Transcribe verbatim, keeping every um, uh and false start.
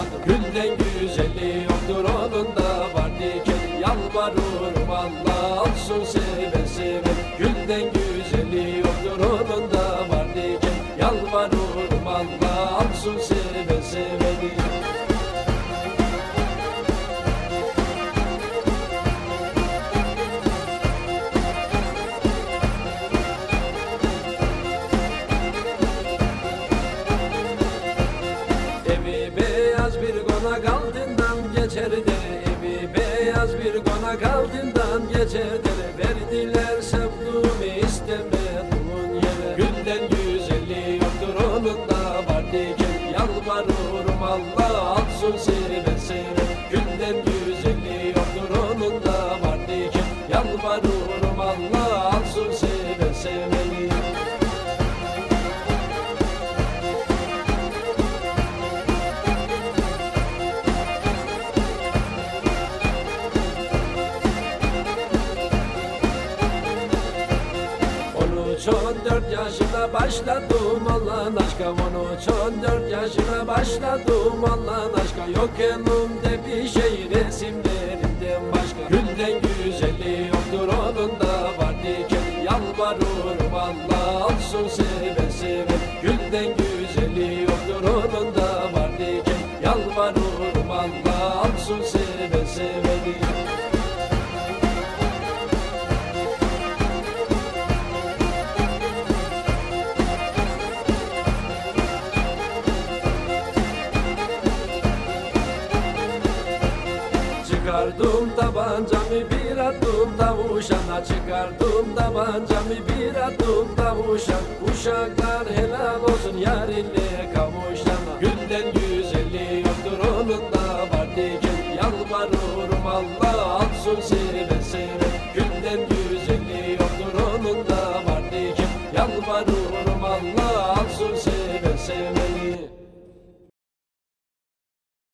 sevdum. Gülden güzeli yoktur onun da var diken. Yalvarırım Allah alsın seven seven. Gülden güzeli yoktur onun da var diken. Yalvarırım Allah alsın seven seveni. Evi beyaz bir konak altından geçer dere. Evi beyaz bir konak altından geçer dere. Verdiler sevduğumu istemediğin yere. Gülden güzeli yoktur onun da var diken. Yalvarırım Allah alsın seven seven. Gülden güzeli yoktur onun da var diken. Yalvarırım Allah alsın seven seveni. on dört yaşına başladım Allah'ın aşka. on dört yaşına başladım Allah'ın aşka. Yok yanımda bir şey resimlerinden başka. Gülden güzeli yoktur onun da var diken. Yalvarırım Allah alsın seven seven. Gülden güzeli yoktur onun da var diken. Yalvarırım Allah alsın seven seveni. Çıkardım tabancamı bir attım tavuşana. Çıkardım tabancamı bir attım tavuşan. Uşaklar helal olsun yar ile kavuşana. Gülden güzeli yoktur onun da var diken. Yalvarırım Allah alsın seven seven. Gülden güzeli yoktur onun da var diken. Yalvarırım